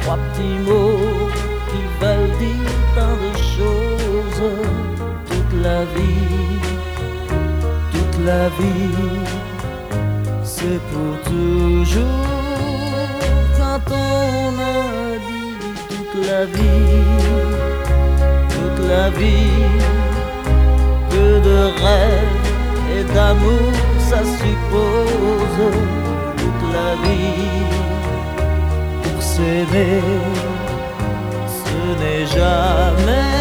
trois petits mots qui veulent dire tant de choses. Toute la vie, c'est pour toujours. Quand on a dit toute la vie, peu de rêves et d'amour, ça suppose toute la vie. Pour s'aimer, ce n'est jamais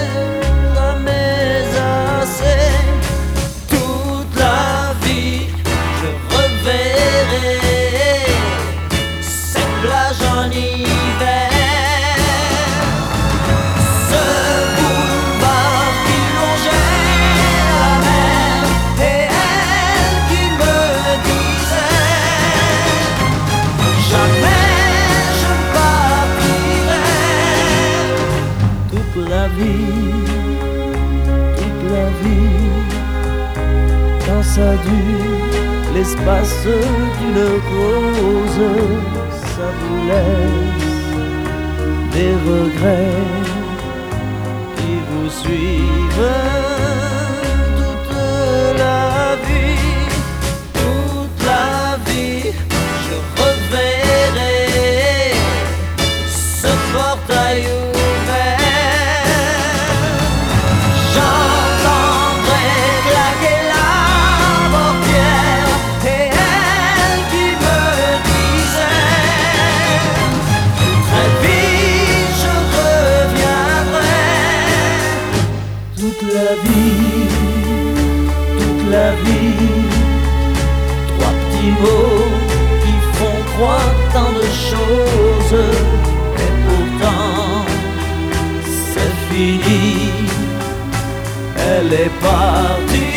assez. Toute la vie, je reverrai cette plage en hiver, ce boulevard qui longeait la mer, et elle qui me disait jamais je partirai. Toute la vie, quand ça dure l'espace d'une rose, ça vous laisse des regrets qui vous suivent toute la vie. Toute la vie, je reverrai ce portail ouvert. J'entendrai claquer la portière, et elle qui me disait très vite je reviendrai. Toute la vie, trois petits mots qui font croire tant de choses, et pourtant c'est fini. Elle est partie.